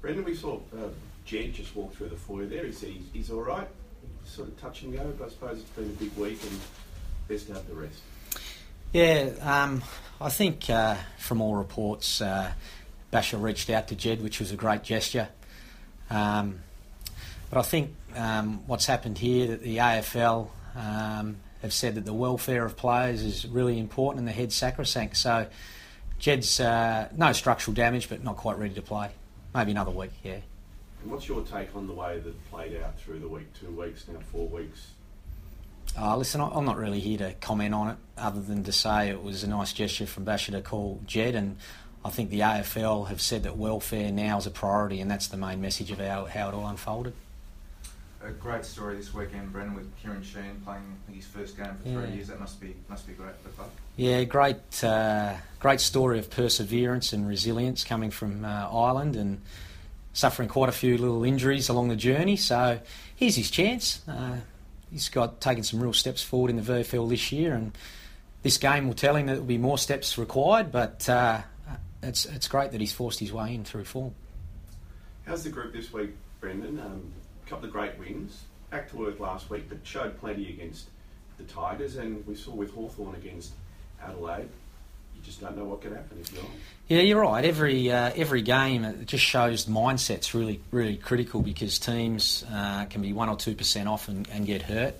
Brendan, we saw Jed just walk through the foyer there. He said he's all right. Sort of touch and go, but I suppose it's been a big week and best to have the rest. Yeah, I think from all reports, Basher reached out to Jed, which was a great gesture. But I think what's happened here, that the AFL have said that the welfare of players is really important and the head's sacrosanct. So Jed's no structural damage, but not quite ready to play. Maybe another week, yeah. And what's your take on the way that played out through the week, 2 weeks, now 4 weeks? Listen, I'm not really here to comment on it, other than to say it was a nice gesture from Basher to call Jed, and I think the AFL have said that welfare now is a priority, and that's the main message of how it all unfolded. A great story this weekend, Brendan, with Kieran Sheehan playing his first game for 3 years. That must be great for the club. Yeah, great story of perseverance and resilience coming from Ireland, and suffering quite a few little injuries along the journey. So here's his chance. He's taken some real steps forward in the VFL this year, and this game will tell him that there will be more steps required, but it's great that he's forced his way in through form. How's the group this week, Brendan? A couple of great wins. Back to work last week, but showed plenty against the Tigers, and we saw with Hawthorn against Adelaide. You just don't know what could happen if you're on. Yeah, you're right. Every game, it just shows mindset's really, really critical, because teams can be 1 or 2% off and get hurt.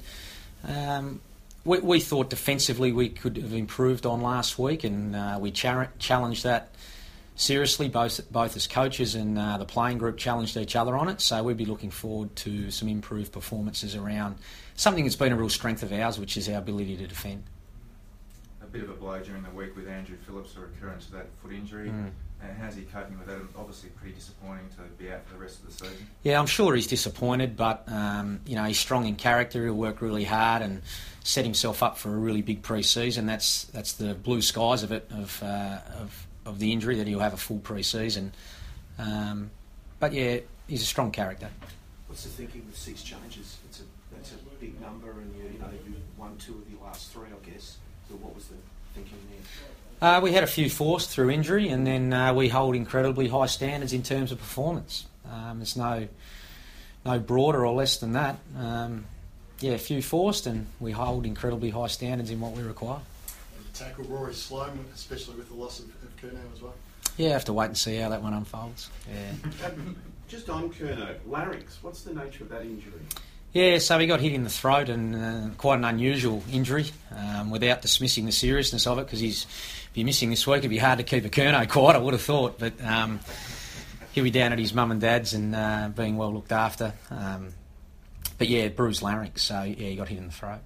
We thought defensively we could have improved on last week, and we challenged that seriously, both as coaches and the playing group challenged each other on it. So we'd be looking forward to some improved performances around something that's been a real strength of ours, which is our ability to defend. A bit of a blow during the week with Andrew Phillips, a recurrence of that foot injury. And how's he coping with that? Obviously pretty disappointing to be out for the rest of the season. Yeah, I'm sure he's disappointed, but he's strong in character. He'll work really hard and set himself up for a really big pre-season. That's the blue skies of it, of the injury, that he'll have a full pre-season. But yeah, he's a strong character. What's the thinking with 6 changes? That's a big number, and you won 2 of your last 3, I guess. So what was the thinking there? We had a few forced through injury, and then we hold incredibly high standards in terms of performance. There's no broader or less than that. A few forced, and we hold incredibly high standards in what we require. Tackle Rory Sloan, especially with the loss of Curnow as well. Yeah, have to wait and see how that one unfolds. Yeah. Just on Curnow, larynx, what's the nature of that injury? Yeah, so he got hit in the throat, and quite an unusual injury, without dismissing the seriousness of it, because if you're missing this week, it'd be hard to keep a Curnow quiet, I would have thought. But he'll be down at his mum and dad's and being well looked after. But yeah, bruised larynx, so yeah, he got hit in the throat.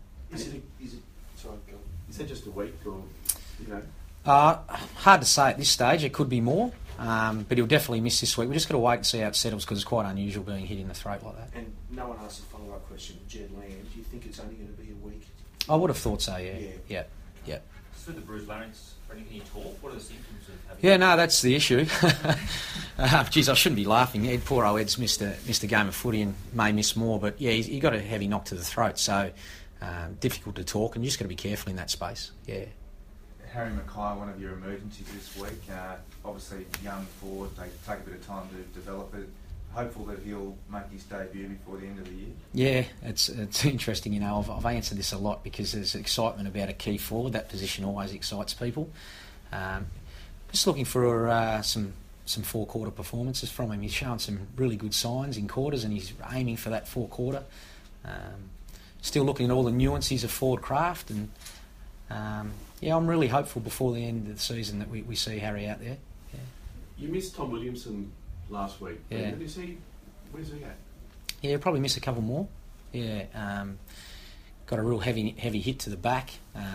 Is that just a week, or hard to say at this stage. It could be more, but he'll definitely miss this week. We just got to wait and see how it settles, because it's quite unusual being hit in the throat like that. And no one asked a follow-up question. Jed Land, do you think it's only going to be a week? I would have thought so. Yeah. Just with the bruised larynx, can you talk? What are the symptoms of having? Yeah, no, that's the issue. Geez, I shouldn't be laughing. Poor old Ed's missed a game of footy and may miss more, but yeah, he got a heavy knock to the throat, so difficult to talk, and you just got to be careful in that space. Yeah. Harry Mackay, one of your emergencies this week. Obviously, young forward, they take a bit of time to develop it. Hopeful that he'll make his debut before the end of the year. Yeah, it's interesting. I've answered this a lot, because there's excitement about a key forward. That position always excites people. Just looking for some 4-quarter performances from him. He's shown some really good signs in quarters, and he's aiming for that 4-quarter. Still looking at all the nuances of forward craft, and I'm really hopeful before the end of the season that we see Harry out there. Yeah. You missed Tom Williamson last week. Yeah. Where's he at? Yeah, he'll probably miss a couple more. Yeah. Got a real heavy hit to the back.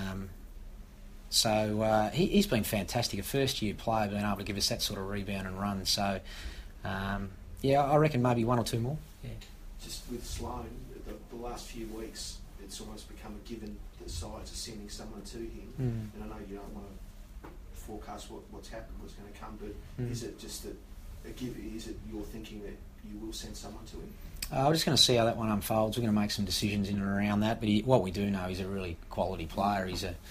So he's been fantastic. A first-year player, being able to give us that sort of rebound and run. So, I reckon maybe 1 or 2 more. Yeah. Just with Sloan, the last few weeks, it's almost become a given that sides are sending someone to him. And I know you don't want to forecast what's happened, what's going to come, but is it just a give? Is it you're thinking that you will send someone to him? I'm just going to see how that one unfolds. We're going to make some decisions in and around that. But what we do know, he's a really quality player. He's a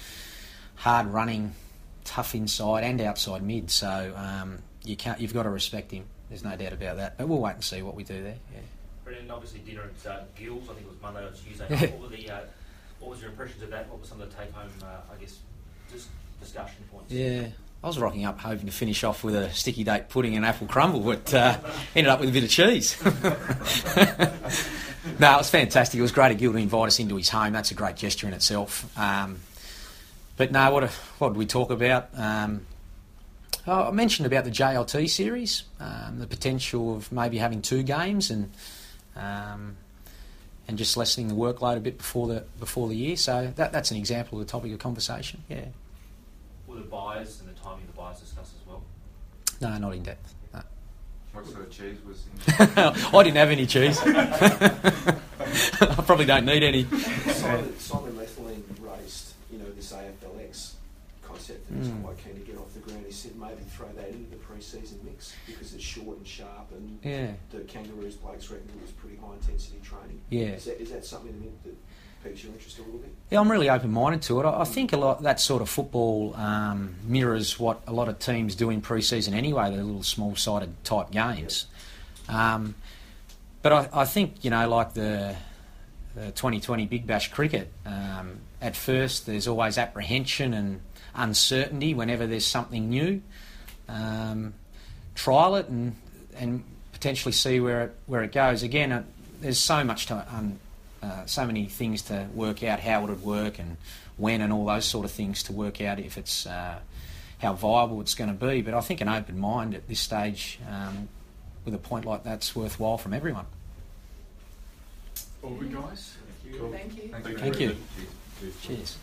hard-running, tough inside and outside mid. So you've got to respect him. There's no doubt about that. But we'll wait and see what we do there. Yeah. Brendan, obviously dinner at Gills, I think it was Monday or Tuesday. Yeah. What was your impressions of that? What were some of the take-home, just discussion points? Yeah. I was rocking up hoping to finish off with a sticky date pudding and apple crumble, but ended up with a bit of cheese. No, it was fantastic. It was great of Gil to invite us into his home. That's a great gesture in itself. But no, what did we talk about? I mentioned about the JLT series, the potential of maybe having 2 games and just lessening the workload a bit before the year. So that's an example of the topic of conversation. Yeah. Were the buys and the timing of the buys discussed as well? No, not in depth. No. What sort of cheese was in? I didn't have any cheese. I probably don't need any. Simon Methuen raised, this AFLX concept that he's quite keen to get off the ground. He said maybe throw that into the pre-season mix because it's short and sharp, and the Kangaroos blokes reckon it was pretty high intensity training. Yeah. Is that something that piques your interest a little bit? Yeah, I'm really open-minded to it. I think a lot that sort of football mirrors what a lot of teams do in pre-season anyway. They're little small-sided type games. But I think like the 2020 Big Bash cricket. At first, there's always apprehension and uncertainty whenever there's something new. Trial it and potentially see where it goes. Again, there's so much to so many things to work out how it would work and when and all those sort of things to work out if it's how viable it's going to be. But I think an open mind at this stage with a point like that's worthwhile from everyone. All good, guys. Cool. Thank you. Thank you. Cheers.